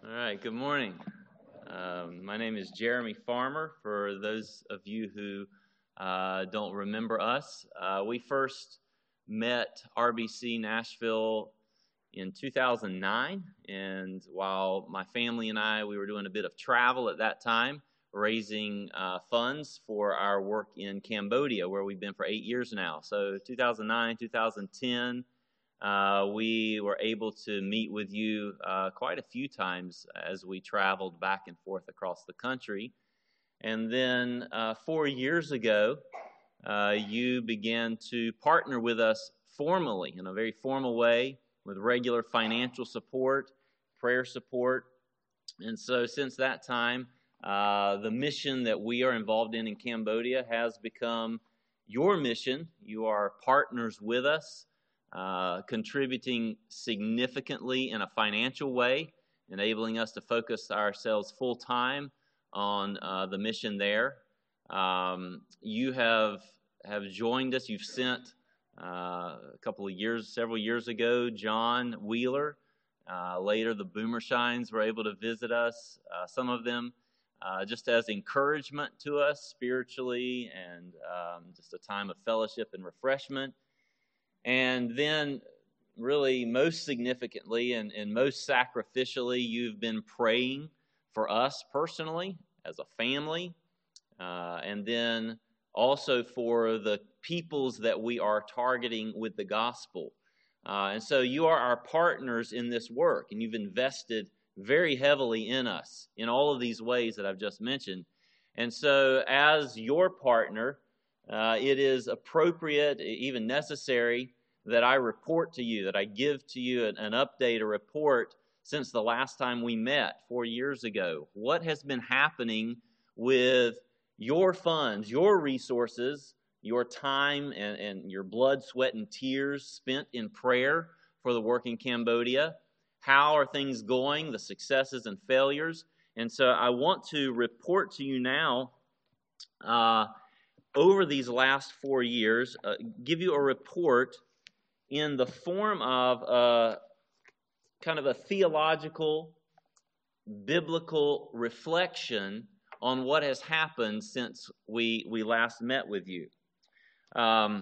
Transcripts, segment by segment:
All right, good morning. My name is Jeremy Farmer. For those of you who don't remember us, we first met RBC Nashville in 2009, and while my family and we were doing a bit of travel at that time, raising funds for our work in Cambodia, where we've been for 8 years now. So 2009, 2010, we were able to meet with you quite a few times as we traveled back and forth across the country. And then 4 years ago, you began to partner with us formally, in a very formal way, with regular financial support, prayer support. And so since that time, the mission that we are involved in Cambodia has become your mission. You are partners with us, contributing significantly in a financial way, enabling us to focus ourselves full-time on the mission there. You have joined us. You've sent several years ago, John Wheeler. Later, the Boomershines were able to visit us, some of them just as encouragement to us spiritually, and just a time of fellowship and refreshment. And then, really most significantly and most sacrificially, you've been praying for us personally, as a family, and then also for the peoples that we are targeting with the gospel. And so you are our partners in this work, and you've invested very heavily in us in all of these ways that I've just mentioned. And so as your partner, it is appropriate, even necessary, that I report to you, that I give to you an update, a report since the last time we met 4 years ago. What has been happening with your funds, your resources, your time and your blood, sweat, and tears spent in prayer for the work in Cambodia? How are things going, the successes and failures? And so I want to report to you now, over these last 4 years, give you a report in the form of kind of a theological, biblical reflection on what has happened since we last met with you. I'd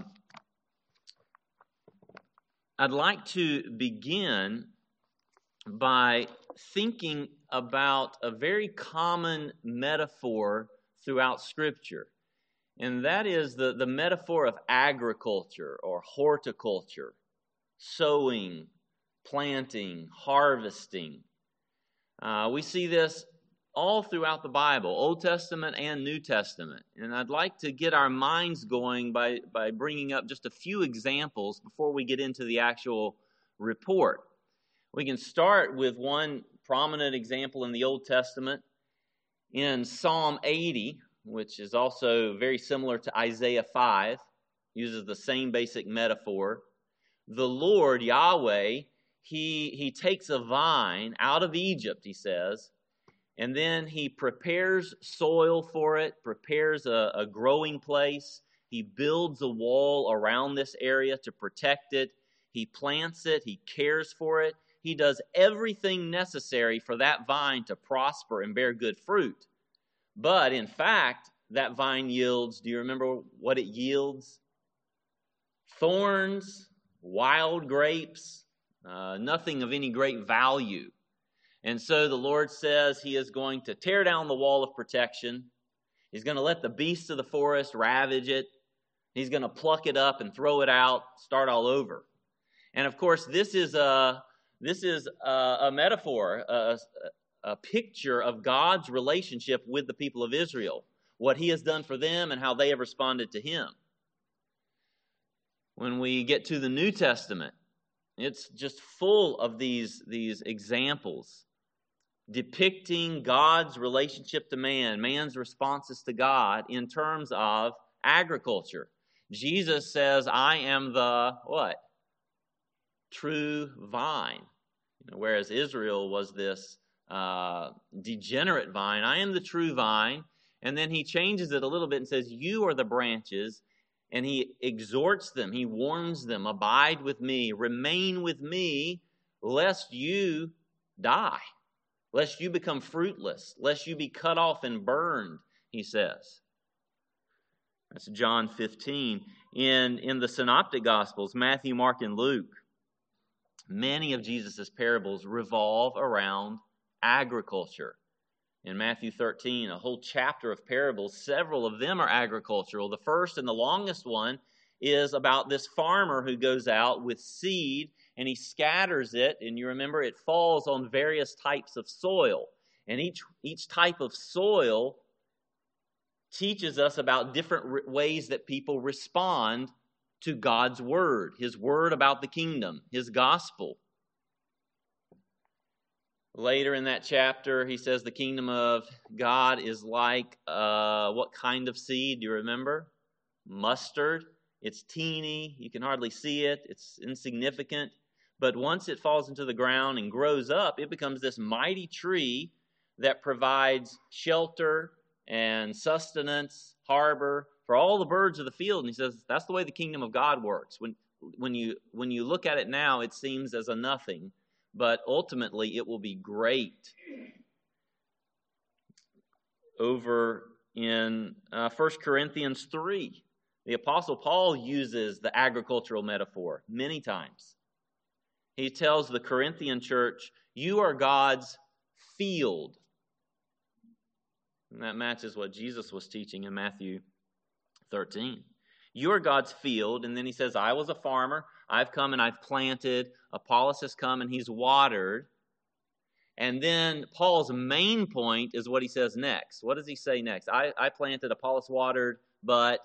like to begin by thinking about a very common metaphor throughout Scripture. And that is the metaphor of agriculture or horticulture, sowing, planting, harvesting. We see this all throughout the Bible, Old Testament and New Testament. And I'd like to get our minds going by bringing up just a few examples before we get into the actual report. We can start with one prominent example in the Old Testament in Psalm 80, which is also very similar to Isaiah 5, uses the same basic metaphor. The Lord, Yahweh, He takes a vine out of Egypt, he says, and then He prepares soil for it, prepares a growing place. He builds a wall around this area to protect it. He plants it. He cares for it. He does everything necessary for that vine to prosper and bear good fruit. But in fact, that vine yields, do you remember what it yields? Thorns, wild grapes, nothing of any great value. And so the Lord says He is going to tear down the wall of protection. He's going to let the beasts of the forest ravage it. He's going to pluck it up and throw it out, start all over. And of course, this is a metaphor, a picture of God's relationship with the people of Israel, what He has done for them and how they have responded to Him. When we get to the New Testament, it's just full of these examples depicting God's relationship to man, man's responses to God in terms of agriculture. Jesus says, I am the what? True vine. Whereas Israel was this degenerate vine. I am the true vine. And then He changes it a little bit and says, you are the branches. And He exhorts them. He warns them, abide with me, remain with me, lest you die. lest you become fruitless, lest you be cut off and burned, he says. That's John 15. In the Synoptic Gospels, Matthew, Mark, and Luke, many of Jesus' parables revolve around agriculture. In Matthew 13, a whole chapter of parables, several of them are agricultural. The first and the longest one is about this farmer who goes out with seed and he scatters it, and you remember it falls on various types of soil. And each type of soil teaches us about different ways that people respond to God's word, his word about the kingdom, his gospel. Later in that chapter, he says the kingdom of God is like what kind of seed? Do you remember? Mustard. It's teeny. You can hardly see it. It's insignificant. But once it falls into the ground and grows up, it becomes this mighty tree that provides shelter and sustenance, harbor for all the birds of the field. And he says that's the way the kingdom of God works. When you look at it now, it seems as a nothing, but ultimately it will be great. Over in 1 Corinthians 3, the Apostle Paul uses the agricultural metaphor many times. He tells the Corinthian church, you are God's field. And that matches what Jesus was teaching in Matthew 13. You are God's field. And then he says, I was a farmer. I've come and I've planted. Apollos has come and he's watered. And then Paul's main point is what he says next. What does he say next? I planted, Apollos watered, but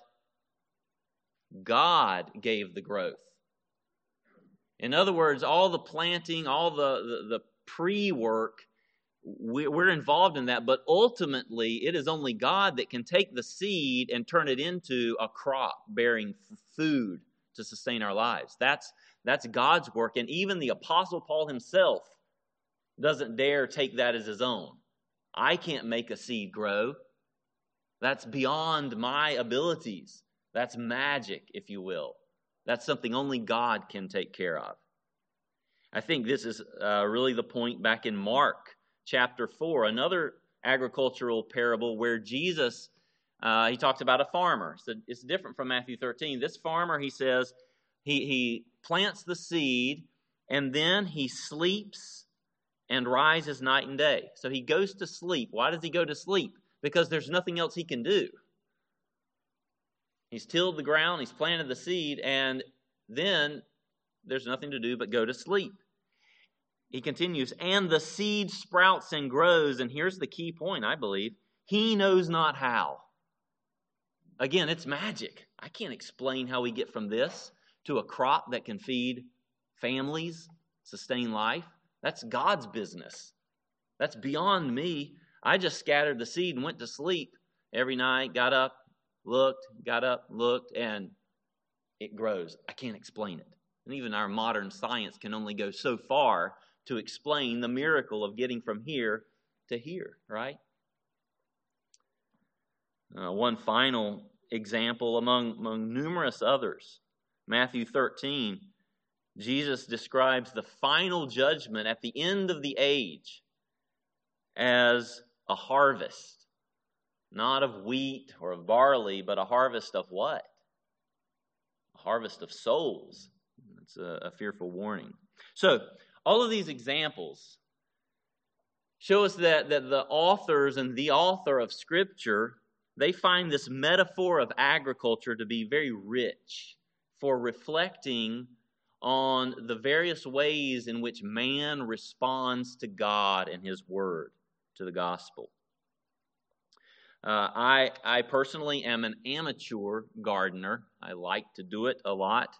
God gave the growth. In other words, all the planting, all the pre-work, we're involved in that, but ultimately it is only God that can take the seed and turn it into a crop bearing food to sustain our lives. That's God's work, and even the Apostle Paul himself doesn't dare take that as his own. I can't make a seed grow. That's beyond my abilities. That's magic, if you will. That's something only God can take care of. I think this is really the point back in Mark chapter 4, another agricultural parable where Jesus, he talks about a farmer. So it's different from Matthew 13. This farmer, he says, he plants the seed and then he sleeps and rises night and day. So he goes to sleep. Why does he go to sleep? Because there's nothing else he can do. He's tilled the ground, he's planted the seed, and then there's nothing to do but go to sleep. He continues, and the seed sprouts and grows, and here's the key point, I believe. He knows not how. Again, it's magic. I can't explain how we get from this to a crop that can feed families, sustain life. That's God's business. That's beyond me. I just scattered the seed and went to sleep every night, got up, looked, and it grows. I can't explain it. And even our modern science can only go so far to explain the miracle of getting from here to here, right? One final example among numerous others. Matthew 13, Jesus describes the final judgment at the end of the age as a harvest. Not of wheat or of barley, but a harvest of what? A harvest of souls. That's a fearful warning. So, all of these examples show us that the authors and the author of Scripture, they find this metaphor of agriculture to be very rich for reflecting on the various ways in which man responds to God and His Word, to the gospel. I personally am an amateur gardener. I like to do it a lot.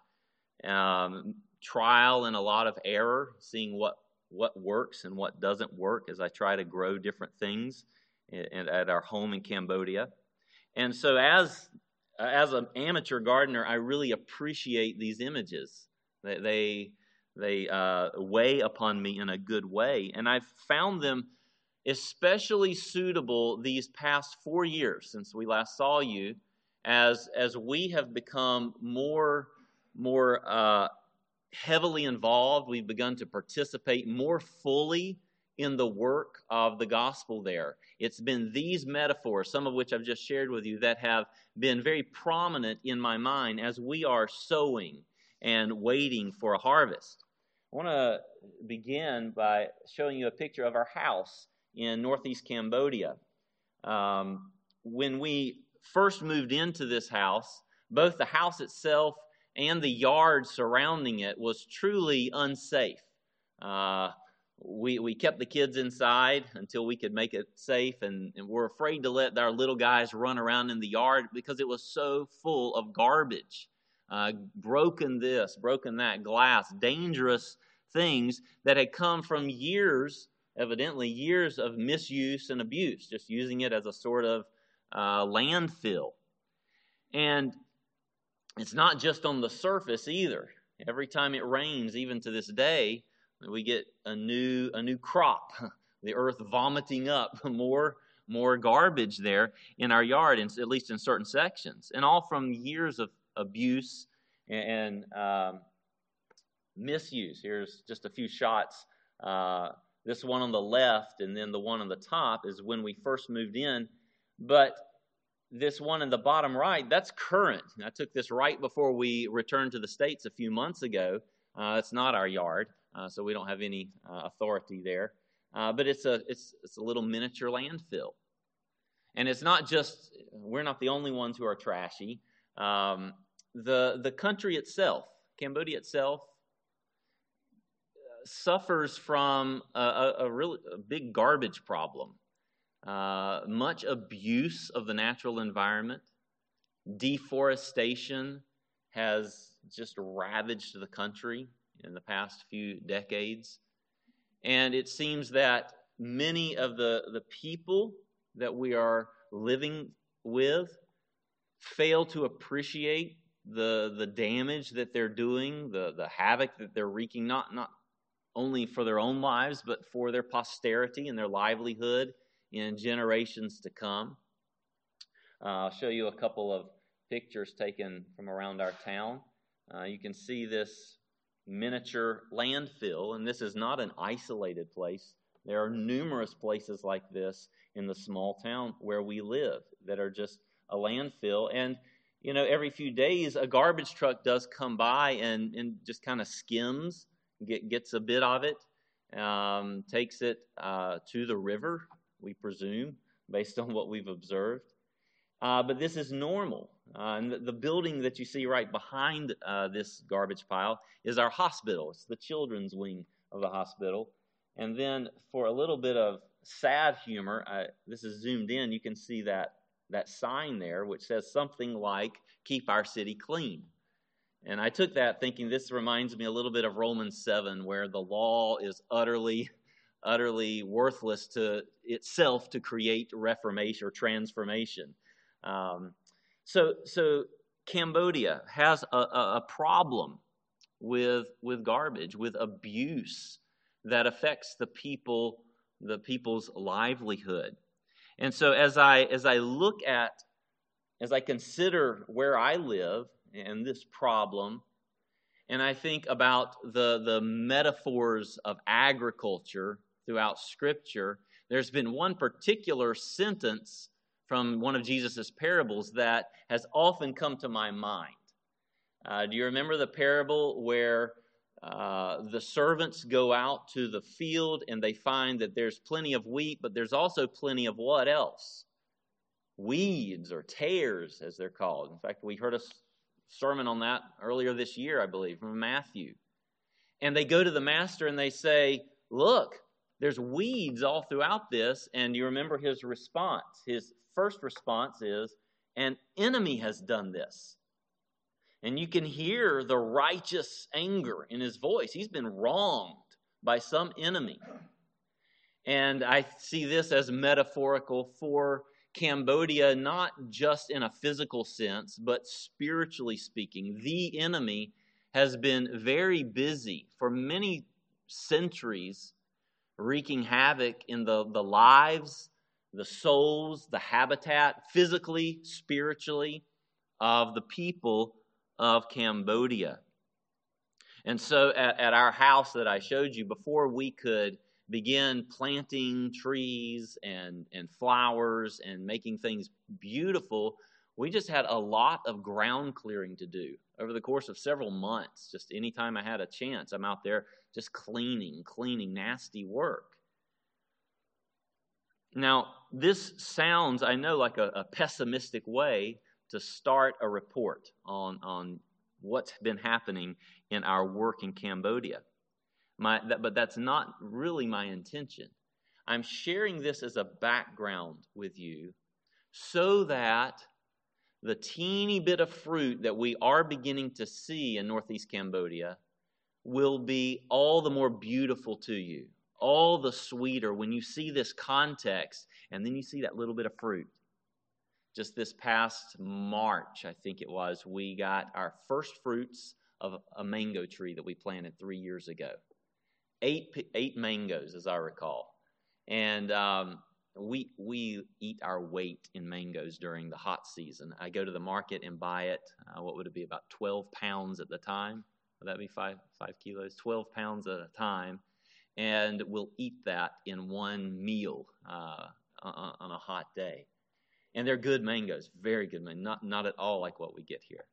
Trial and a lot of error, seeing what works and what doesn't work as I try to grow different things at our home in Cambodia. And so as an amateur gardener, I really appreciate these images. They weigh upon me in a good way. And I've found them especially suitable these past 4 years since we last saw you, as we have become more heavily involved. We've begun to participate more fully in the work of the gospel there. It's been these metaphors, some of which I've just shared with you, that have been very prominent in my mind as we are sowing and waiting for a harvest. I want to begin by showing you a picture of our house in northeast Cambodia. When we first moved into this house, both the house itself and the yard surrounding it was truly unsafe. We kept the kids inside until we could make it safe, and we're afraid to let our little guys run around in the yard because it was so full of garbage. Broken this, broken that, glass, dangerous things that had come from evidently years of misuse and abuse, just using it as a sort of landfill. And it's not just on the surface either. Every time it rains, even to this day, we get a new crop, the earth vomiting up more garbage there in our yard, at least in certain sections, and all from years of abuse and misuse. Here's just a few shots. This one on the left and then the one on the top is when we first moved in, but this one in the bottom right, that's current. I took this right before we returned to the States a few months ago. It's not our yard, so we don't have any authority there. But it's a little miniature landfill. And it's not just, we're not the only ones who are trashy. The country itself, Cambodia itself, suffers from a big garbage problem. Much abuse of the natural environment. Deforestation has just ravaged the country in the past few decades. And it seems that many of the people that we are living with fail to appreciate the damage that they're doing, the havoc that they're wreaking, not only for their own lives, but for their posterity and their livelihood in generations to come. I'll show you a couple of pictures taken from around our town. You can see this miniature landfill, and this is not an isolated place. There are numerous places like this in the small town where we live that are just a landfill. And, you know, every few days a garbage truck does come by and just kind of skims, gets a bit of it, takes it to the river, we presume, based on what we've observed. But this is normal. And the building that you see right behind this garbage pile is our hospital. It's the children's wing of the hospital. And then for a little bit of sad humor, this is zoomed in, you can see that sign there, which says something like, "Keep our city clean." And I took that thinking this reminds me a little bit of Romans 7, where the law is utterly worthless to itself to create reformation or transformation. So Cambodia has a problem with garbage, with abuse that affects the people's livelihood. And so as I consider where I live and this problem, and I think about the metaphors of agriculture throughout Scripture, there's been one particular sentence from one of Jesus' parables that has often come to my mind. Do you remember the parable where the servants go out to the field and they find that there's plenty of wheat, but there's also plenty of what else? Weeds or tares, as they're called. In fact, we heard a sermon on that earlier this year, I believe, from Matthew. And they go to the master and they say, "Look, there's weeds all throughout this." And you remember his response. His first response is, "An enemy has done this." And you can hear the righteous anger in his voice. He's been wronged by some enemy. And I see this as metaphorical for Cambodia, not just in a physical sense, but spiritually speaking. The enemy has been very busy for many centuries, wreaking havoc in the lives, the souls, the habitat, physically, spiritually, of the people of Cambodia. And so at our house that I showed you, before we could begin planting trees and flowers and making things beautiful, we just had a lot of ground clearing to do over the course of several months. Just anytime I had a chance, I'm out there just cleaning, nasty work. Now, this sounds, I know, like a pessimistic way to start a report on what's been happening in our work in Cambodia. But that's not really my intention. I'm sharing this as a background with you so that the teeny bit of fruit that we are beginning to see in northeast Cambodia will be all the more beautiful to you, all the sweeter when you see this context and then you see that little bit of fruit. Just this past March, I think it was, we got our first fruits of a mango tree that we planted 3 years ago. Eight mangoes, as I recall. And we eat our weight in mangoes during the hot season. I go to the market and buy it, what would it be, about 12 pounds at the time? Would that be 5 kilos? 12 pounds at a time. And we'll eat that in one meal on a hot day. And they're good mangoes, very good mangoes, not at all like what we get here.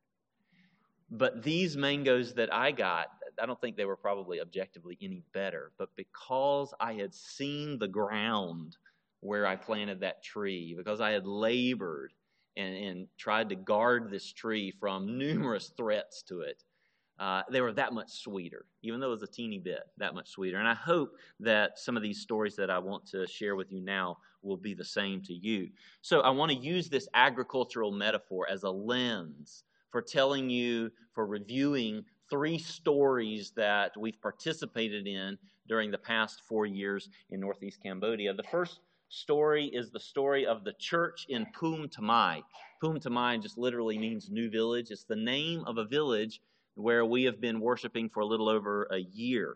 But these mangoes that I got, I don't think they were probably objectively any better, but because I had seen the ground where I planted that tree, because I had labored and tried to guard this tree from numerous threats to it, they were that much sweeter, even though it was a teeny bit, that much sweeter. And I hope that some of these stories that I want to share with you now will be the same to you. So I want to use this agricultural metaphor as a lens for telling you, for reviewing 3 stories that we've participated in during the past 4 years in northeast Cambodia. The first story is the story of the church in Phum Tamai. Phum Tamai just literally means new village. It's the name of a village where we have been worshiping for a little over a year.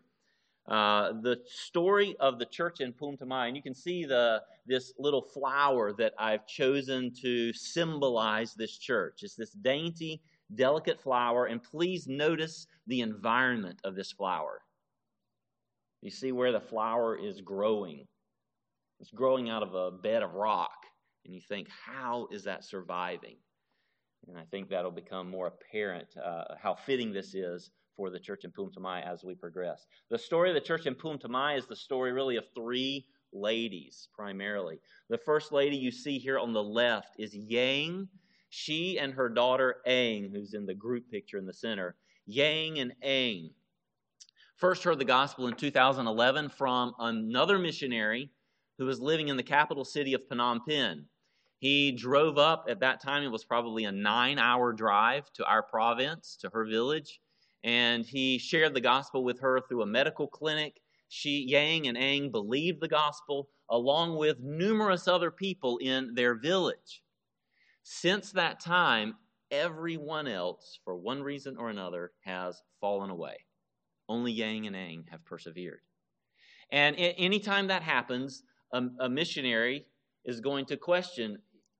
The story of the church in Phum Tamai, and you can see this little flower that I've chosen to symbolize this church. It's this dainty, delicate flower, and please notice the environment of this flower. You see where the flower is growing. It's growing out of a bed of rock, and you think, how is that surviving? And I think that'll become more apparent how fitting this is for the church in Phum Tamai as we progress. The story of the church in Phum Tamai is the story really of 3 ladies, primarily. The first lady you see here on the left is Yang. She and her daughter Ang, who's in the group picture in the center. Yang and Ang first heard the gospel in 2011 from another missionary who was living in the capital city of Phnom Penh. He drove up, at that time it was probably a 9-hour drive to our province, to her village, and he shared the gospel with her through a medical clinic. Yang and Ang believed the gospel along with numerous other people in their village. Since that time, everyone else, for one reason or another, has fallen away. Only Yang and Ang have persevered. And anytime that happens, a missionary is going to question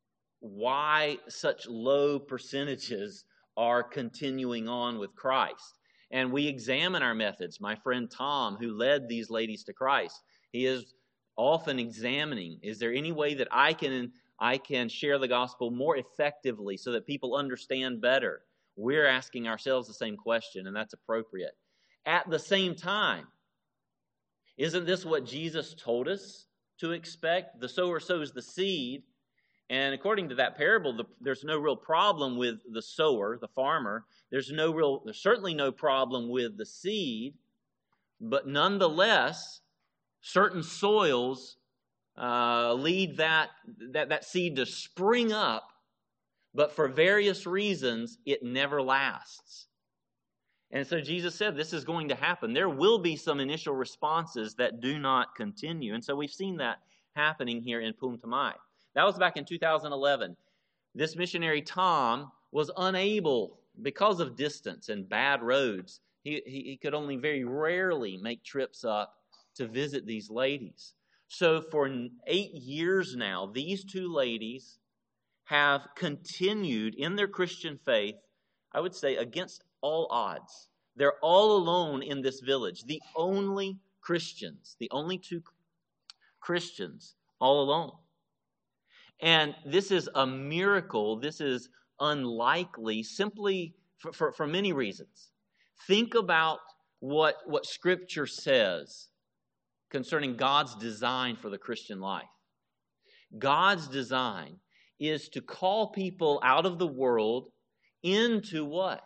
why such low percentages are continuing on with Christ. And we examine our methods. My friend Tom, who led these ladies to Christ, he is often examining, is there any way that I can share the gospel more effectively so that people understand better? We're asking ourselves the same question, and that's appropriate. At the same time, isn't this what Jesus told us to expect? The sower sows the seed, and according to that parable, there's no real problem with the sower, the farmer. There's certainly no problem with the seed, but nonetheless, certain soils lead that seed to spring up, but for various reasons, it never lasts. And so Jesus said this is going to happen. There will be some initial responses that do not continue. And so we've seen that happening here in Phum Tamai. That was back in 2011. This missionary, Tom, was unable, because of distance and bad roads, he could only very rarely make trips up to visit these ladies. So for 8 years now, these 2 ladies have continued in their Christian faith, I would say, against all odds. They're all alone in this village, the only Christians, the only two Christians all alone. And this is a miracle. This is unlikely simply for many reasons. Think about what Scripture says concerning God's design for the Christian life. God's design is to call people out of the world into what?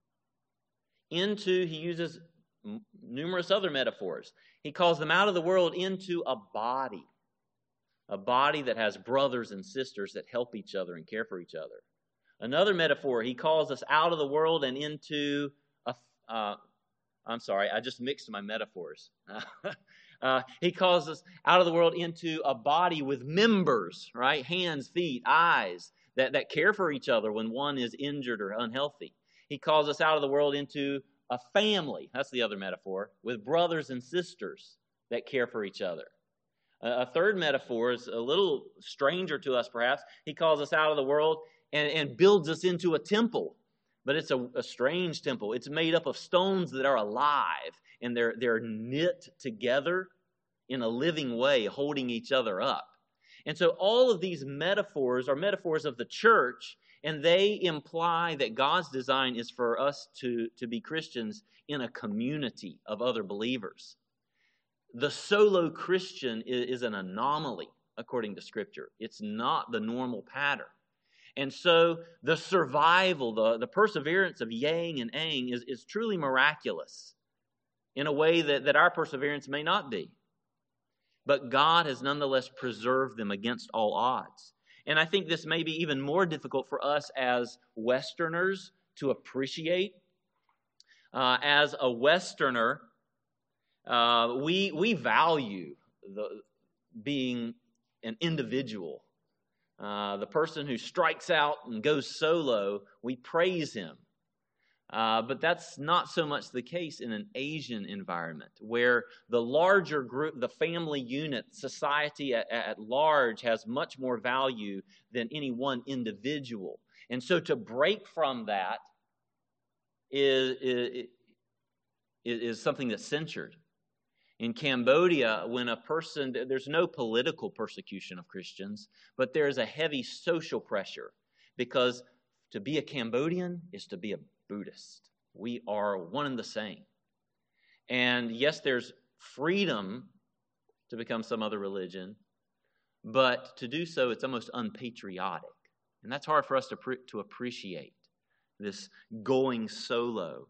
He uses numerous other metaphors. He calls them out of the world into a body that has brothers and sisters that help each other and care for each other. Another metaphor, he calls us out of the world and into I'm sorry, I just mixed my metaphors. He calls us out of the world into a body with members, right? Hands, feet, eyes, that care for each other when one is injured or unhealthy. He calls us out of the world into a family, that's the other metaphor, with brothers and sisters that care for each other. A third metaphor is a little stranger to us perhaps. He calls us out of the world and builds us into a temple. But it's a strange temple. It's made up of stones that are alive, and they're knit together in a living way, holding each other up. And so all of these metaphors are metaphors of the church, and they imply that God's design is for us to be Christians in a community of other believers. The solo Christian is an anomaly, according to Scripture. It's not the normal pattern. And so the survival, the perseverance of Yang and Aang is truly miraculous in a way that our perseverance may not be. But God has nonetheless preserved them against all odds. And I think this may be even more difficult for us as Westerners to appreciate. As a Westerner, we value being an individual. The person who strikes out and goes solo, we praise him. But that's not so much the case in an Asian environment, where the larger group, the family unit, society at large has much more value than any one individual. And so to break from that is something that's censored. In Cambodia, when a person, there's no political persecution of Christians, but there's a heavy social pressure, because to be a Cambodian is to be a Buddhist. We are one and the same. And yes, there's freedom to become some other religion, but to do so, it's almost unpatriotic. And that's hard for us to appreciate, this going solo.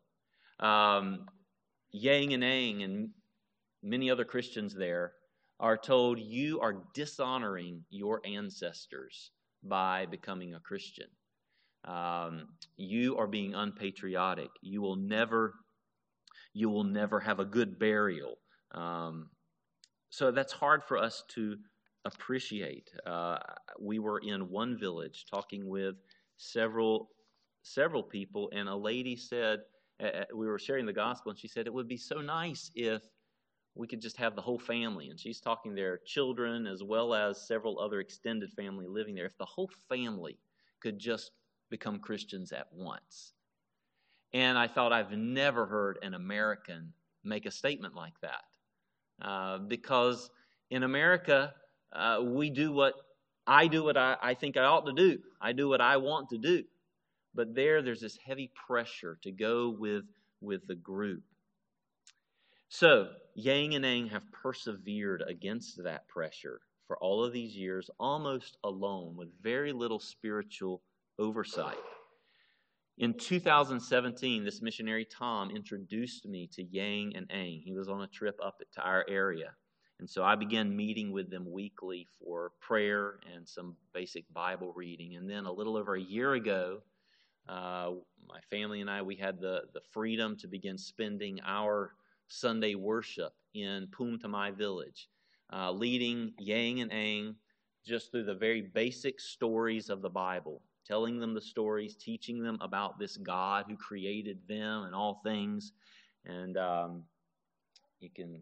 Yang and Aang and many other Christians there are told, you are dishonoring your ancestors by becoming a Christian. You are being unpatriotic. You will never have a good burial. So that's hard for us to appreciate. We were in one village talking with several people, and a lady said, we were sharing the gospel, and she said, it would be so nice if we could just have the whole family. And she's talking their children as well as several other extended family living there. If the whole family could just become Christians at once. And I thought, I've never heard an American make a statement like that. Because in America, I do what I think I ought to do. I do what I want to do. But there's this heavy pressure to go with the group. So, Yang and Aang have persevered against that pressure for all of these years, almost alone, with very little spiritual oversight. In 2017, this missionary Tom introduced me to Yang and Aang. He was on a trip up to our area. And so I began meeting with them weekly for prayer and some basic Bible reading. And then a little over a year ago, my family and I, we had the freedom to begin spending our Sunday worship in Phum Thmai village, leading Yang and Aang just through the very basic stories of the Bible, telling them the stories, teaching them about this God who created them and all things. And you can,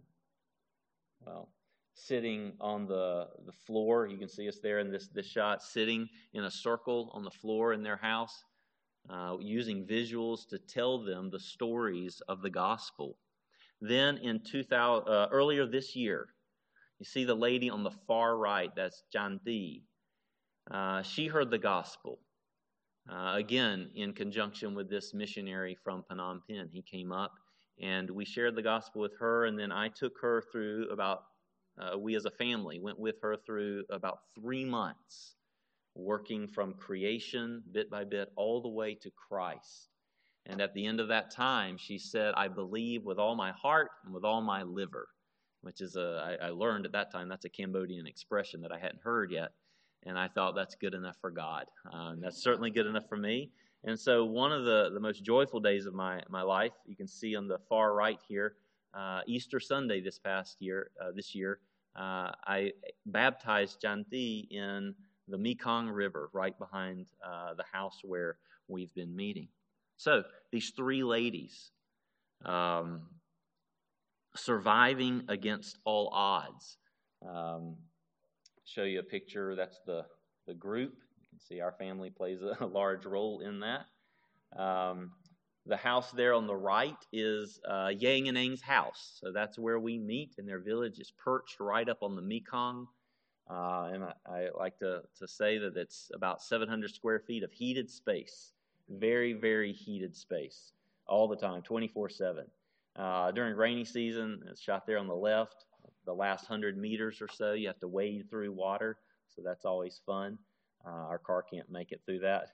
sitting on the floor, you can see us there in this shot, sitting in a circle on the floor in their house, using visuals to tell them the stories of the gospel. Then in earlier this year, you see the lady on the far right, that's Janti. She heard the gospel, again, in conjunction with this missionary from Phnom Penh. He came up, and we shared the gospel with her, and then I took her through we as a family went with her through about 3 months, working from creation, bit by bit, all the way to Christ. And at the end of that time, she said, I believe with all my heart and with all my liver, which is, I learned at that time, that's a Cambodian expression that I hadn't heard yet. And I thought that's good enough for God. That's certainly good enough for me. And so one of the most joyful days of my life, you can see on the far right here, Easter Sunday this year, I baptized Janti in the Mekong River right behind the house where we've been meeting. So these 3 ladies, surviving against all odds. Show you a picture. That's the group. You can see our family plays a large role in that. The house there on the right is Yang and Ang's house. So that's where we meet, and their village is perched right up on the Mekong. And I like to say that it's about 700 square feet of heated space. Very, very heated space all the time, 24/7. During rainy season, it's shot there on the left. The last 100 meters or so, you have to wade through water, so that's always fun. Our car can't make it through that.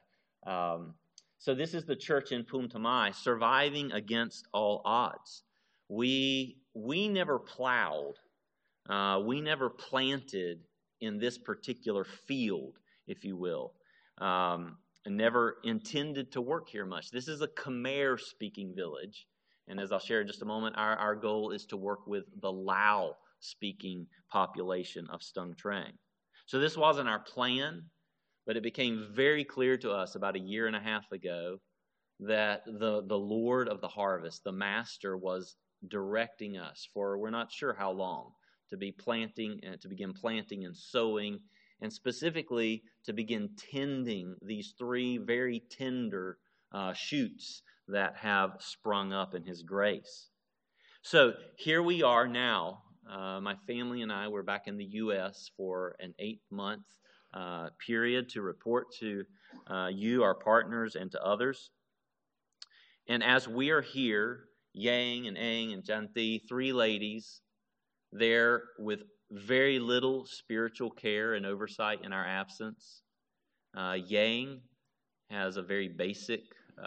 So this is the church in Phum Thomai, surviving against all odds. We never plowed. We never planted in this particular field, if you will. And never intended to work here much. This is a Khmer-speaking village. And as I'll share in just a moment, our goal is to work with the Lao-speaking population of Stung Treng. So this wasn't our plan, but it became very clear to us about 1.5 years ago that the Lord of the harvest, the Master, was directing us for we're not sure how long to begin planting and sowing, and specifically to begin tending these 3 very tender shoots that have sprung up in His grace. So here we are now. My family and I were back in the U.S. for an 8-month period to report to you, our partners, and to others. And as we are here, Yang and Ang and Janti, 3 ladies, there with very little spiritual care and oversight in our absence. Yang has a very basic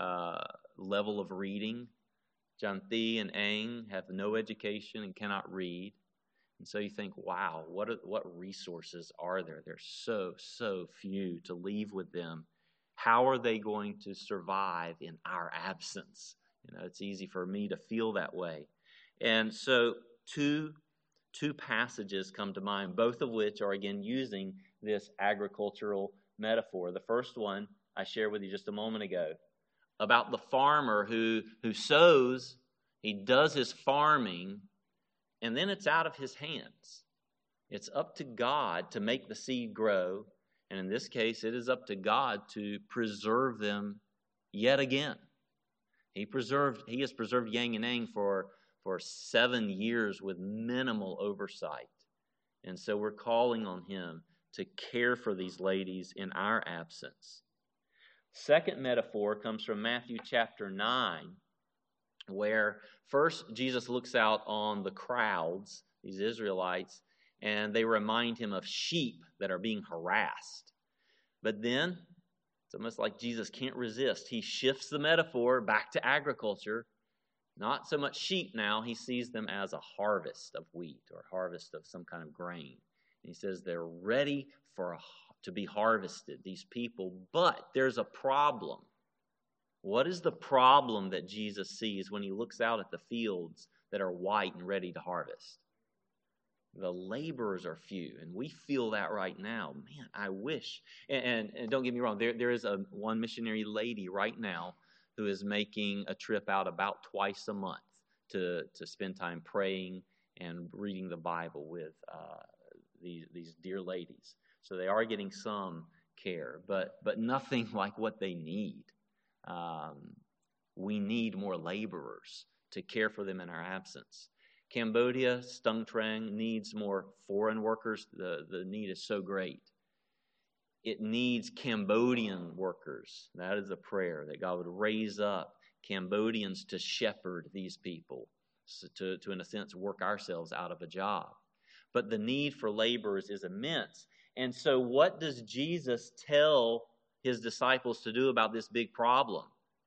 level of reading. Janti and Ang have no education and cannot read. And so you think, wow, what resources are there? There's so few to leave with them. How are they going to survive in our absence? It's easy for me to feel that way. And so two passages come to mind, both of which are, again, using this agricultural metaphor. The first one I shared with you just a moment ago about the farmer who sows, he does his farming, and then it's out of his hands. It's up to God to make the seed grow, and in this case, it is up to God to preserve them yet again. He has preserved Yang and Ang for 7 years with minimal oversight. And so we're calling on Him to care for these ladies in our absence. Second metaphor comes from Matthew chapter 9, where first Jesus looks out on the crowds, these Israelites, and they remind Him of sheep that are being harassed. But then, it's almost like Jesus can't resist. He shifts the metaphor back to agriculture. Not so much sheep now. He sees them as a harvest of wheat or harvest of some kind of grain. And He says they're ready to be harvested, these people, but there's a problem. What is the problem that Jesus sees when He looks out at the fields that are white and ready to harvest? The laborers are few, and we feel that right now. Man, I wish. And don't get me wrong, there is one missionary lady right now who is making a trip out about twice a month to spend time praying and reading the Bible with these dear ladies. So they are getting some care, but nothing like what they need. We need more laborers to care for them in our absence. Cambodia, Stung Treng needs more foreign workers. The need is so great. It needs Cambodian workers. That is a prayer, that God would raise up Cambodians to shepherd these people, to in a sense, work ourselves out of a job. But the need for laborers is immense. And so what does Jesus tell his disciples to do about this big problem?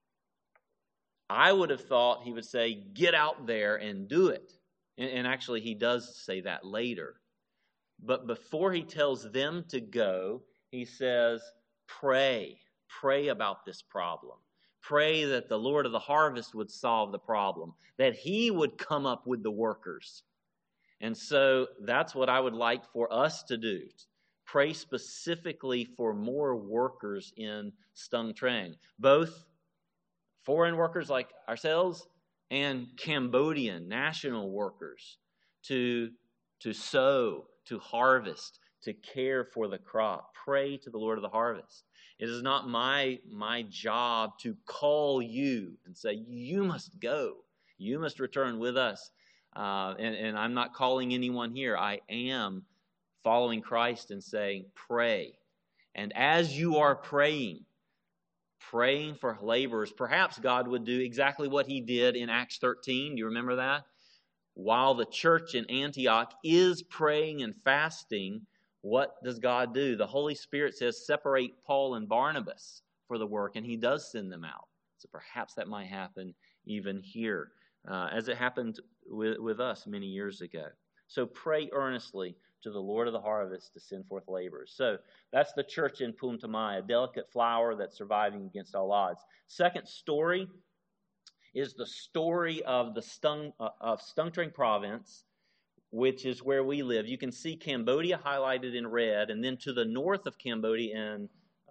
I would have thought he would say, get out there and do it. And actually, he does say that later. But before he tells them to go, he says, pray. Pray about this problem. Pray that the Lord of the harvest would solve the problem, that he would come up with the workers. And so that's what I would like for us to do. Pray specifically for more workers in Stung Treng, both foreign workers like ourselves and Cambodian national workers to sow, to harvest, to care for the crop. Pray to the Lord of the harvest. It is not my job to call you and say, you must go. You must return with us. And I'm not calling anyone here. I am following Christ and saying, pray. And as you are praying for laborers, perhaps God would do exactly what he did in Acts 13. Do you remember that? While the church in Antioch is praying and fasting, what does God do? The Holy Spirit says, separate Paul and Barnabas for the work, and he does send them out. So perhaps that might happen even here, as it happened with us many years ago. So pray earnestly to the Lord of the harvest to send forth laborers. So that's the church in Punta Mai, a delicate flower that's surviving against all odds. Second story is the story of the Stung Treng province, which is where we live. You can see Cambodia highlighted in red, and then to the north of Cambodia in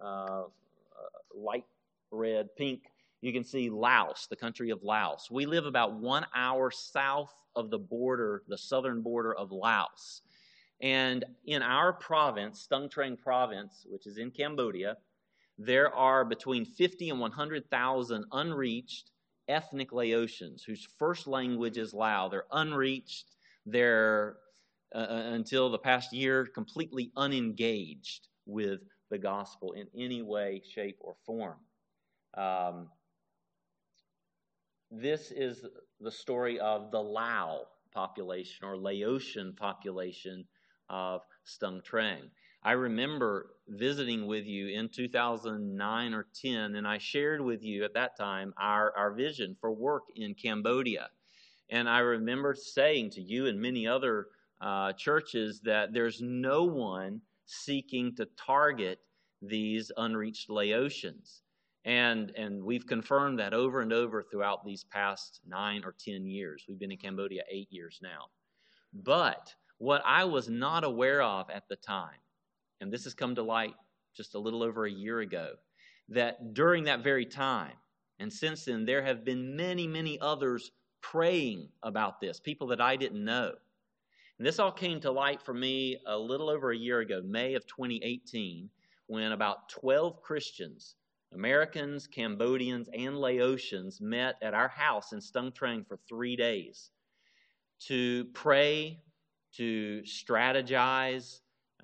light red, pink, you can see Laos, the country of Laos. We live about 1 hour south of the border, the southern border of Laos. And in our province, Stung Treng province, which is in Cambodia, there are between 50 and 100,000 unreached ethnic Laotians whose first language is Lao. They're unreached. They're, until the past year, completely unengaged with the gospel in any way, shape, or form. This is the story of the Lao population or Laotian population of Stung Treng. I remember visiting with you in 2009 or 10, and I shared with you at that time our vision for work in Cambodia. And I remember saying to you and many other churches that there's no one seeking to target these unreached Laotians. And we've confirmed that over and over throughout these past 9 or 10 years. We've been in Cambodia 8 years now. But what I was not aware of at the time, and this has come to light just a little over a year ago, that during that very time, and since then, there have been many, many others praying about this, people that I didn't know. And this all came to light for me a little over a year ago, May of 2018, when about 12 Christians, Americans, Cambodians, and Laotians met at our house in Stung Treng for 3 days to pray, to strategize,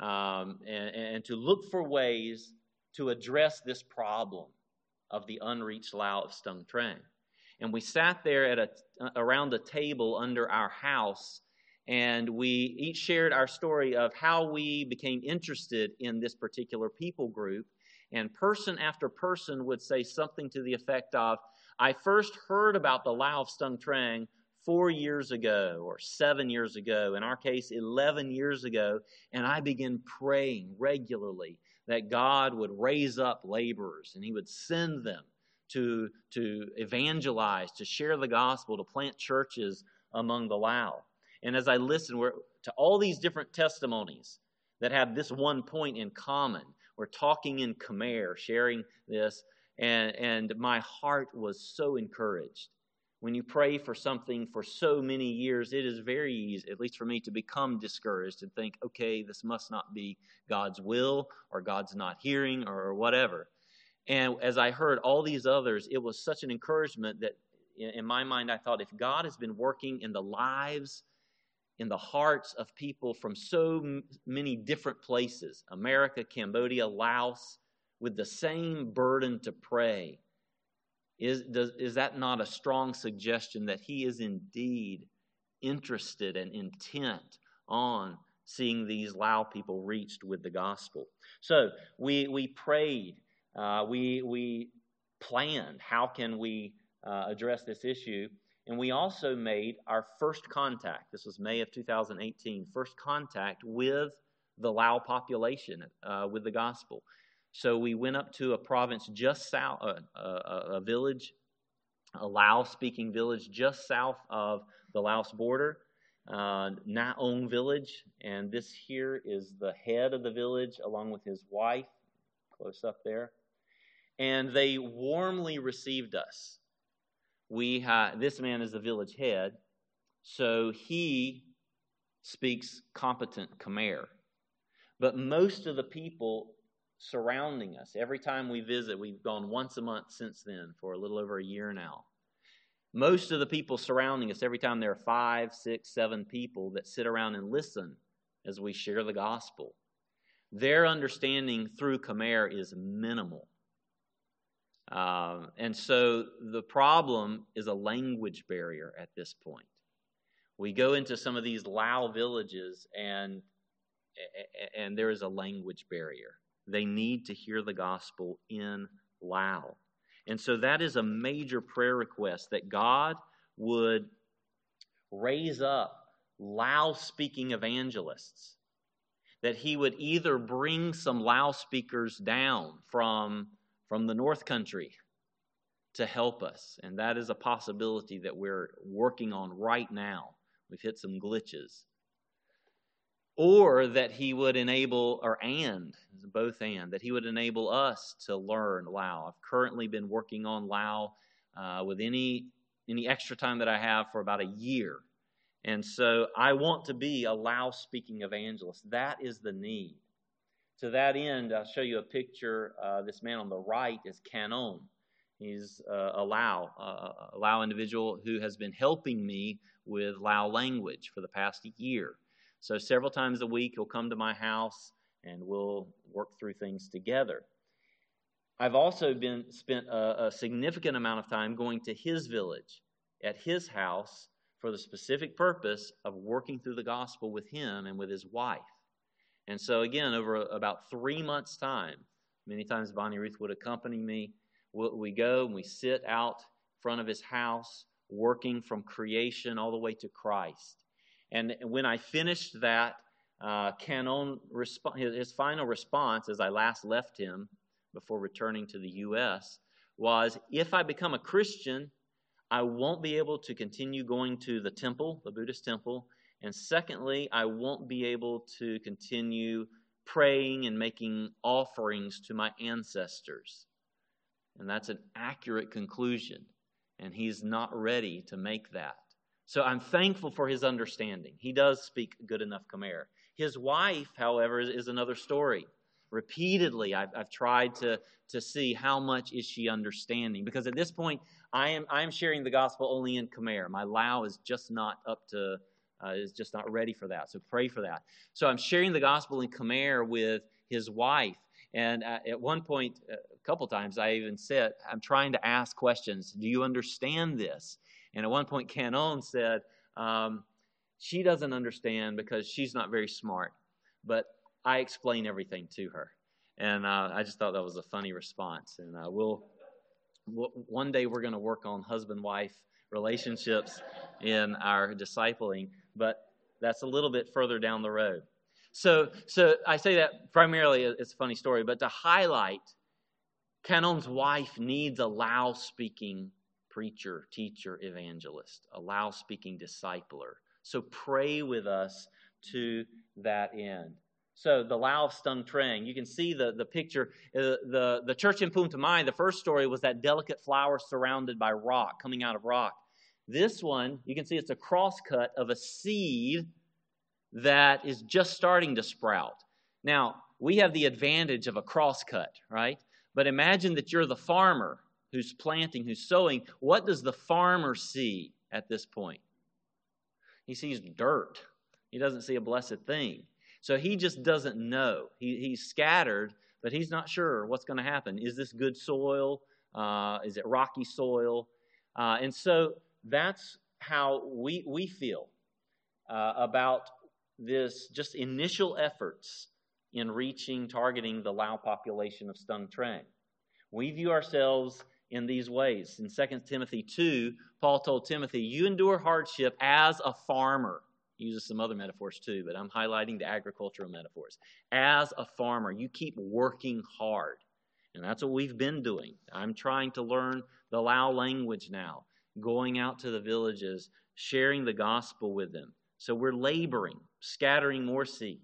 and to look for ways to address this problem of the unreached Lao of Stung Treng. And we sat there around a table under our house, and we each shared our story of how we became interested in this particular people group. And person after person would say something to the effect of, I first heard about the Lao of Stung Treng 4 years ago or 7 years ago, in our case 11 years ago, and I began praying regularly that God would raise up laborers and he would send them to evangelize, to share the gospel, to plant churches among the Lao. And as I listened to all these different testimonies that have this one point in common, we're talking in Khmer, sharing this, and my heart was so encouraged. When you pray for something for so many years, it is very easy, at least for me, to become discouraged and think, okay, this must not be God's will, or God's not hearing, or whatever. And as I heard all these others, it was such an encouragement that in my mind, I thought, if God has been working in the lives, in the hearts of people from so many different places, America, Cambodia, Laos, with the same burden to pray, is that not a strong suggestion that he is indeed interested and intent on seeing these Lao people reached with the gospel? So we prayed, we planned how can we address this issue, and we also made our first contact. This was May of 2018, first contact with the Lao population with the gospel. So we went up to a province just south, a village, a Lao-speaking village just south of the Laos border, Naong village, and this here is the head of the village along with his wife, close up there, and they warmly received us. This man is the village head, so he speaks competent Khmer, but most of the people surrounding us, every time we visit, we've gone once a month since then for a little over a year now. Most of the people surrounding us, every time there are 5, 6, 7 people that sit around and listen as we share the gospel, their understanding through Khmer is minimal. And so the problem is a language barrier at this point. We go into some of these Lao villages and there is a language barrier. They need to hear the gospel in Lao. And so that is a major prayer request, that God would raise up Lao-speaking evangelists, that he would either bring some Lao speakers down from the North Country to help us, and that is a possibility that we're working on right now. We've hit some glitches. Or that he would enable, that he would enable us to learn Lao. I've currently been working on Lao with any extra time that I have for about a year. And so I want to be a Lao-speaking evangelist. That is the need. To that end, I'll show you a picture. This man on the right is Canon. He's a Lao individual who has been helping me with Lao language for the past year. So several times a week, he'll come to my house and we'll work through things together. I've also spent a significant amount of time going to his village, at his house, for the specific purpose of working through the gospel with him and with his wife. And so again, over about 3 months' time, many times Bonnie Ruth would accompany me. We go and we sit out front of his house, working from creation all the way to Christ. And when I finished that, Canon, his final response as I last left him before returning to the U.S. was, if I become a Christian, I won't be able to continue going to the temple, the Buddhist temple, and secondly, I won't be able to continue praying and making offerings to my ancestors. And that's an accurate conclusion, and he's not ready to make that. So I'm thankful for his understanding. He does speak good enough Khmer. His wife, however, is another story. Repeatedly, I've tried to see how much is she understanding, because at this point, I am sharing the gospel only in Khmer. My Lao is just not ready for that. So pray for that. So I'm sharing the gospel in Khmer with his wife, and at one point, a couple times, I even said, I'm trying to ask questions. Do you understand this? And at one point, Canon said, she doesn't understand because she's not very smart, but I explain everything to her. And I just thought that was a funny response. And one day we're going to work on husband-wife relationships in our discipling, but that's a little bit further down the road. So I say that primarily, it's a funny story, but to highlight Canon's wife needs a Lao-speaking preacher, teacher, evangelist, a Lao-speaking discipler. So pray with us to that end. So the Lao of Stung Treng, you can see the picture. The church in Phum Thai, the first story was that delicate flower surrounded by rock, coming out of rock. This one, you can see it's a crosscut of a seed that is just starting to sprout. Now, we have the advantage of a crosscut, right? But imagine that you're the farmer who's planting, who's sowing, what does the farmer see at this point? He sees dirt. He doesn't see a blessed thing. So he just doesn't know. He's scattered, but he's not sure what's going to happen. Is this good soil? Is it rocky soil? And so that's how we feel about this just initial efforts in targeting the Lao population of Stung Treng. We view ourselves in these ways. In 2 Timothy 2, Paul told Timothy, you endure hardship as a farmer. He uses some other metaphors too, but I'm highlighting the agricultural metaphors. As a farmer, you keep working hard. And that's what we've been doing. I'm trying to learn the Lao language now, going out to the villages, sharing the gospel with them. So we're laboring, scattering more seed.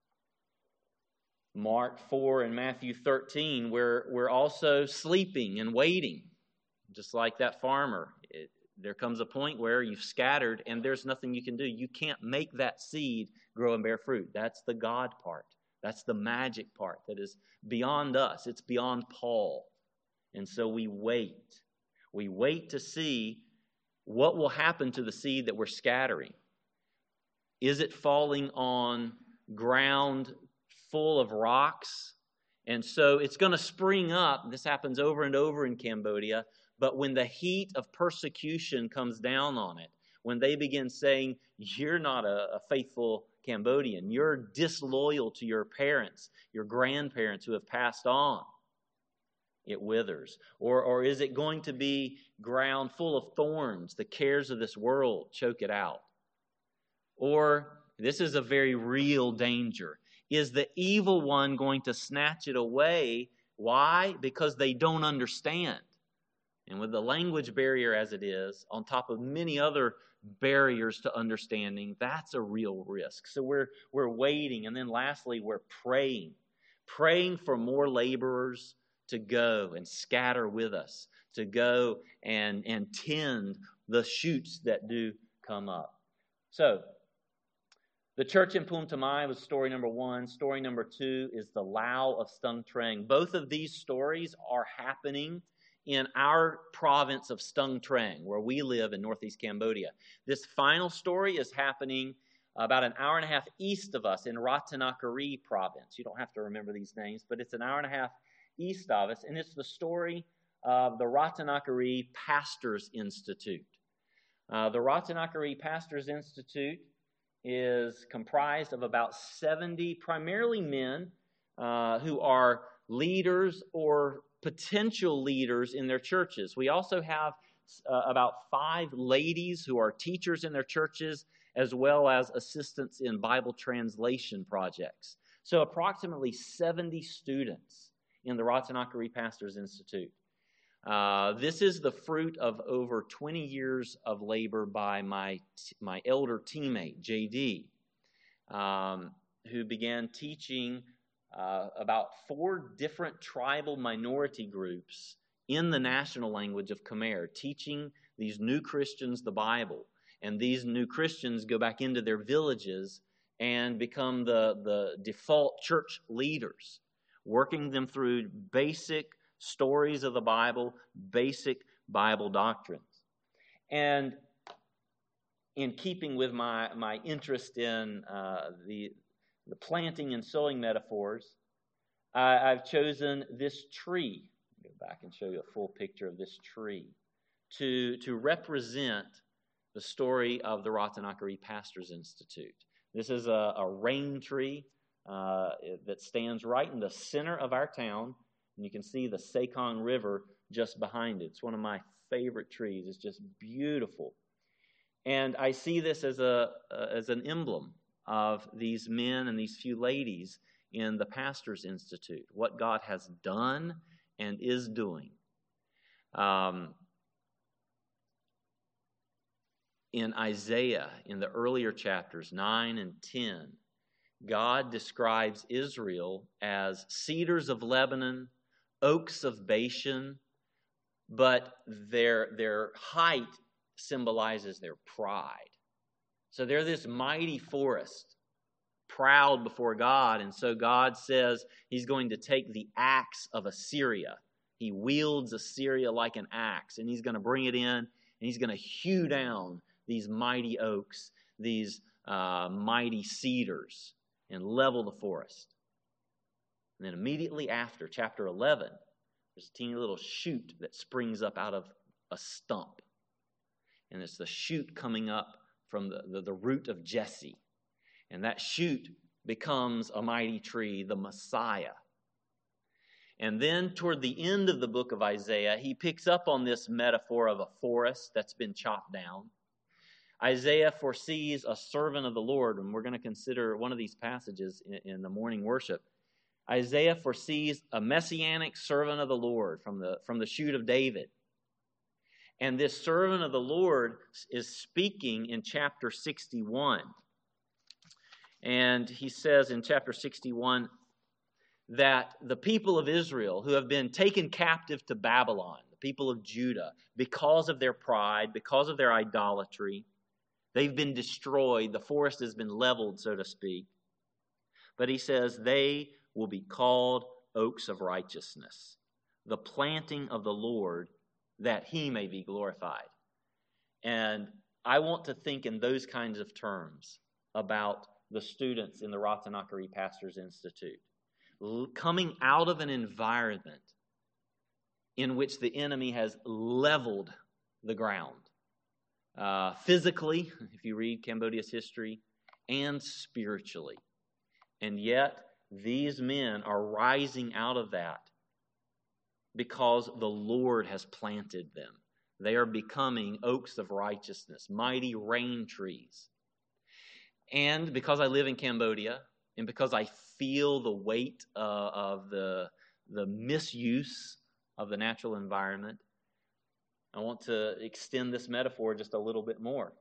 Mark 4 and Matthew 13, we're also sleeping and waiting, just like that farmer. There comes a point where you've scattered and there's nothing you can do. You can't make that seed grow and bear fruit. That's the God part. That's the magic part that is beyond us. It's beyond Paul. And so we wait. We wait to see what will happen to the seed that we're scattering. Is it falling on ground full of rocks? And so it's going to spring up. This happens over and over in Cambodia. But when the heat of persecution comes down on it, when they begin saying, you're not a faithful Cambodian, you're disloyal to your parents, your grandparents who have passed on, it withers. Or is it going to be ground full of thorns? The cares of this world choke it out. Or, this is a very real danger, is the evil one going to snatch it away? Why? Because they don't understand. And with the language barrier as it is, on top of many other barriers to understanding, that's a real risk. So we're waiting. And then lastly, we're praying for more laborers to go and scatter with us, to go and tend the shoots that do come up. So, the church in Phum Thai was story number 1. Story number 2 is the Lao of Stung Treng. Both of these stories are happening in our province of Stung Treng, where we live in northeast Cambodia. This final story is happening about an hour and a half east of us in Ratanakiri province. You don't have to remember these names, but it's an hour and a half east of us, and it's the story of the Ratanakiri Pastors Institute. The Ratanakiri Pastors Institute is comprised of about 70 primarily men who are leaders or potential leaders in their churches. We also have about 5 ladies who are teachers in their churches, as well as assistants in Bible translation projects. So approximately 70 students in the Ratanakiri Pastors Institute. This is the fruit of over 20 years of labor by my elder teammate, J.D., who began teaching about 4 different tribal minority groups in the national language of Khmer, teaching these new Christians the Bible. And these new Christians go back into their villages and become the default church leaders, working them through basic stories of the Bible, basic Bible doctrines. And in keeping with my interest in the planting and sowing metaphors, I've chosen this tree. Go back and show you a full picture of this tree to represent the story of the Ratanakiri Pastors Institute. This is a rain tree that stands right in the center of our town. And you can see the Sekong River just behind it. It's one of my favorite trees. It's just beautiful. And I see this as an emblem of these men and these few ladies in the Pastors Institute, what God has done and is doing. In Isaiah, in the earlier chapters, 9 and 10, God describes Israel as cedars of Lebanon, oaks of Bashan, but their height symbolizes their pride. So they're this mighty forest, proud before God, and so God says he's going to take the axe of Assyria. He wields Assyria like an axe, and he's going to bring it in, and he's going to hew down these mighty oaks, these mighty cedars, and level the forest. And then immediately after, chapter 11, there's a teeny little shoot that springs up out of a stump. And it's the shoot coming up from the root of Jesse. And that shoot becomes a mighty tree, the Messiah. And then toward the end of the book of Isaiah, he picks up on this metaphor of a forest that's been chopped down. Isaiah foresees a servant of the Lord, and we're going to consider one of these passages in the morning worship. Isaiah foresees a messianic servant of the Lord from the shoot of David. And this servant of the Lord is speaking in chapter 61. And he says in chapter 61 that the people of Israel who have been taken captive to Babylon, the people of Judah, because of their pride, because of their idolatry, they've been destroyed. The forest has been leveled, so to speak. But he says they will be called oaks of righteousness, the planting of the Lord, that he may be glorified. And I want to think in those kinds of terms about the students in the Ratanakari Pastors Institute, coming out of an environment in which the enemy has leveled the ground, physically, if you read Cambodia's history, and spiritually. And yet, these men are rising out of that because the Lord has planted them. They are becoming oaks of righteousness, mighty rain trees. And because I live in Cambodia, and because I feel the weight of the misuse of the natural environment, I want to extend this metaphor just a little bit more.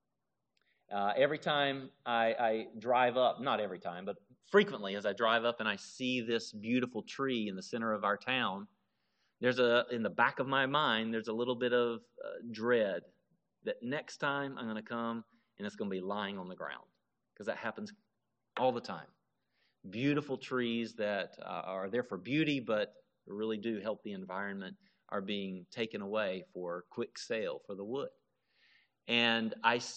Every time I drive up, not every time, but frequently as I drive up and I see this beautiful tree in the center of our town, in the back of my mind, there's a little bit of dread that next time I'm going to come and it's going to be lying on the ground, because that happens all the time. Beautiful trees that are there for beauty, but really do help the environment, are being taken away for quick sale for the wood. And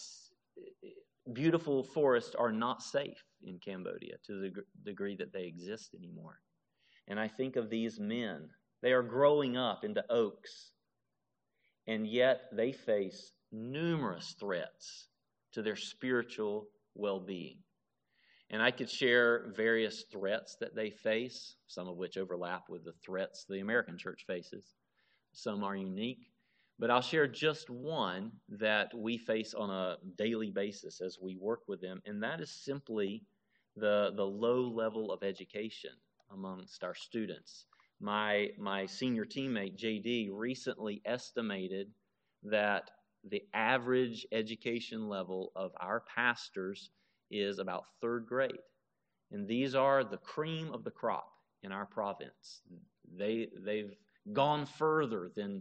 beautiful forests are not safe in Cambodia to the degree that they exist anymore. And I think of these men. They are growing up into oaks, and yet they face numerous threats to their spiritual well-being. And I could share various threats that they face, some of which overlap with the threats the American church faces. Some are unique. But I'll share just one that we face on a daily basis as we work with them, and that is simply the low level of education amongst our students. My senior teammate, JD, recently estimated that the average education level of our pastors is about third grade. And these are the cream of the crop in our province. They've gone further than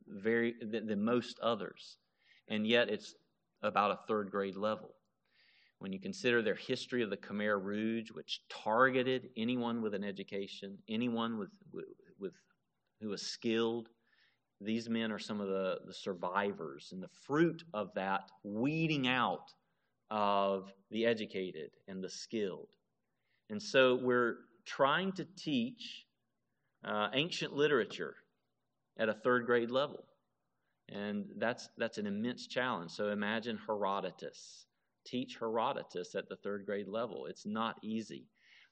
most others. And yet it's about a third grade level. When you consider their history of the Khmer Rouge, which targeted anyone with an education, anyone who was skilled, these men are some of the survivors and the fruit of that weeding out of the educated and the skilled. And so we're trying to teach ancient literature at a third grade level. And that's an immense challenge. So imagine Herodotus. Teach Herodotus at the third grade level. It's not easy.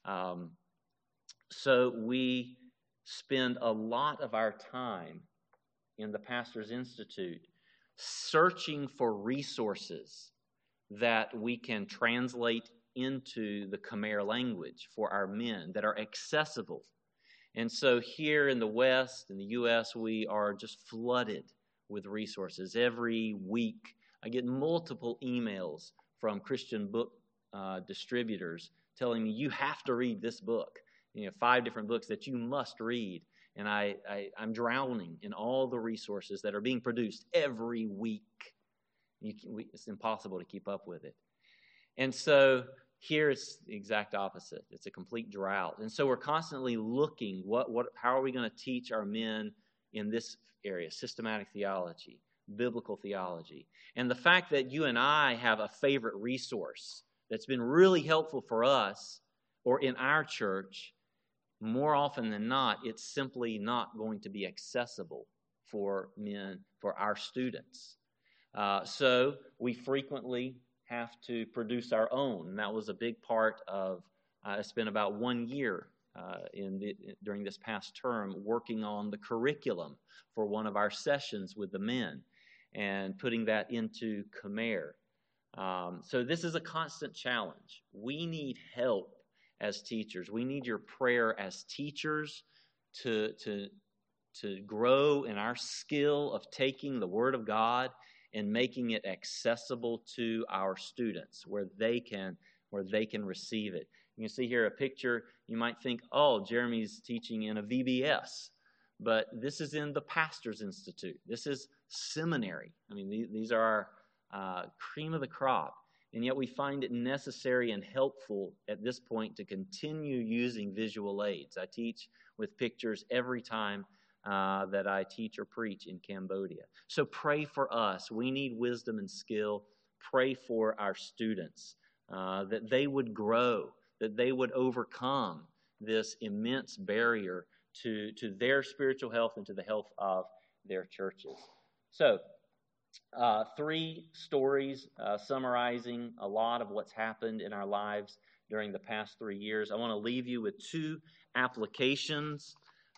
So we spend a lot of our time in the Pastors Institute searching for resources that we can translate into the Khmer language for our men that are accessible. And so here in the West, in the U.S., we are just flooded with resources. Every week, I get multiple emails from Christian book distributors telling me, you have to read this book. 5 different books that you must read. And I'm drowning in all the resources that are being produced every week. It's impossible to keep up with it. And so Here it's the exact opposite. It's a complete drought. And so we're constantly looking, how are we going to teach our men in this area, systematic theology, biblical theology. And the fact that you and I have a favorite resource that's been really helpful for us or in our church, more often than not, it's simply not going to be accessible for men, for our students. So we frequently have to produce our own. And that was a big part of, I spent about 1 year during this past term working on the curriculum for one of our sessions with the men and putting that into Khmer. So this is a constant challenge. We need help as teachers. We need your prayer as teachers to grow in our skill of taking the Word of God and making it accessible to our students where they can receive it. You can see here a picture. You might think, oh, Jeremy's teaching in a VBS, but this is in the Pastors Institute. This is seminary. I mean, these are our cream of the crop, and yet we find it necessary and helpful at this point to continue using visual aids. I teach with pictures every time that I teach or preach in Cambodia. So pray for us. We need wisdom and skill. Pray for our students, that they would grow, that they would overcome this immense barrier to their spiritual health and to the health of their churches. So, 3 stories summarizing a lot of what's happened in our lives during the past 3 years. I want to leave you with 2 applications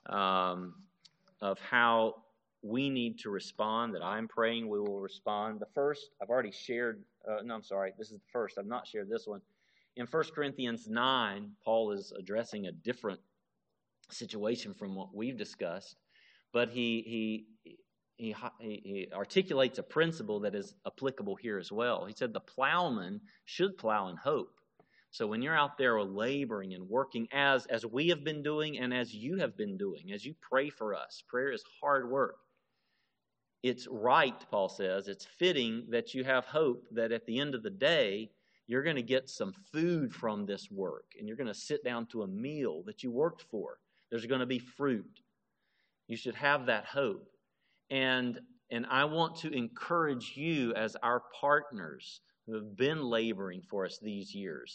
of how we need to respond, that I'm praying we will respond. The first, I've already shared, this is the first. I've not shared this one. In 1 Corinthians 9, Paul is addressing a different situation from what we've discussed, but he articulates a principle that is applicable here as well. He said the plowman should plow in hope. So when you're out there laboring and working as we have been doing and as you have been doing, as you pray for us, prayer is hard work. It's right, Paul says, it's fitting that you have hope that at the end of the day, you're going to get some food from this work and you're going to sit down to a meal that you worked for. There's going to be fruit. You should have that hope. And I want to encourage you as our partners who have been laboring for us these years.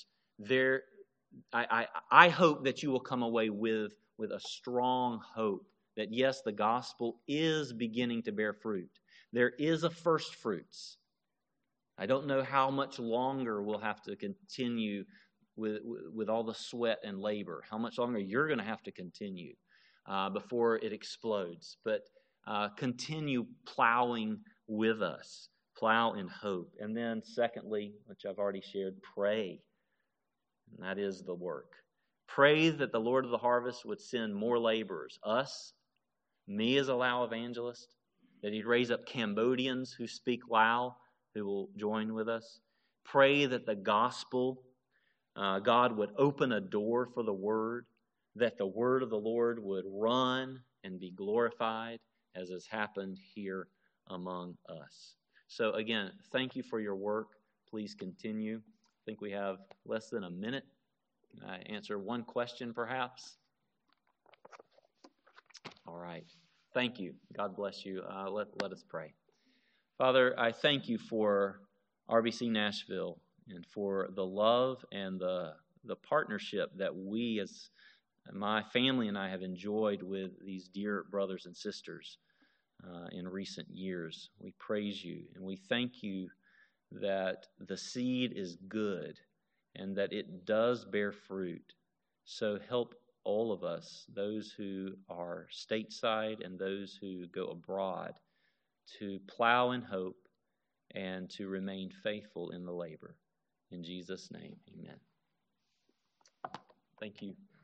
I hope that you will come away with a strong hope that, yes, the gospel is beginning to bear fruit. There is a first fruits. I don't know how much longer we'll have to continue with all the sweat and labor, how much longer you're going to have to continue before it explodes. But continue plowing with us. Plow in hope. And then secondly, which I've already shared, pray. And that is the work. Pray that the Lord of the harvest would send more laborers. Us, me as a Lao evangelist, that he'd raise up Cambodians who speak Lao, who will join with us. Pray that the gospel, God would open a door for the word, that the word of the Lord would run and be glorified, as has happened here among us. So again, thank you for your work. Please continue. I think we have less than a minute. Can I answer one question perhaps? All right. Thank you. God bless you. Let us pray. Father, I thank you for RBC Nashville and for the love and the partnership that we as my family and I have enjoyed with these dear brothers and sisters in recent years. We praise you and we thank you that the seed is good and that it does bear fruit. So help all of us, those who are stateside and those who go abroad, to plow in hope and to remain faithful in the labor. In Jesus' name, amen. Thank you.